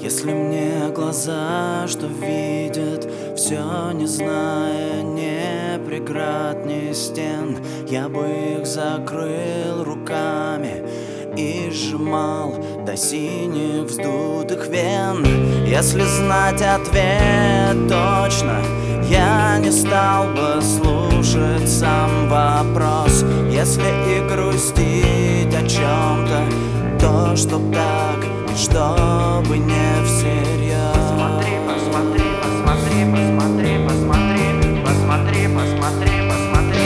Если мне глаза, что видят все, не зная ни преград, ни стен, я бы их закрыл руками и сжимал до синих вздутых вен. Если знать ответ точно, я не стал бы слушать сам вопрос. Если и грустить о чем-то, то чтоб так, и чтобы не всерьез. Посмотри, посмотри, посмотри, посмотри, посмотри, посмотри, посмотри, посмотри.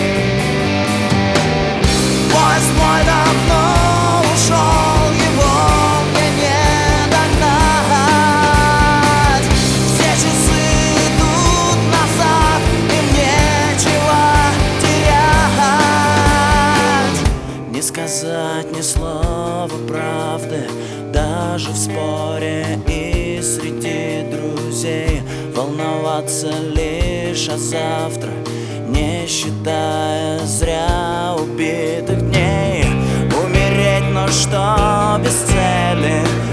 Поезд мой давно ушел, его мне не догнать. Все часы идут назад, им нечего терять. Не сказать ни слова правды даже в споре и среди друзей. Волноваться лишь о завтра, не считая зря убитых дней. Умереть, но что без цели?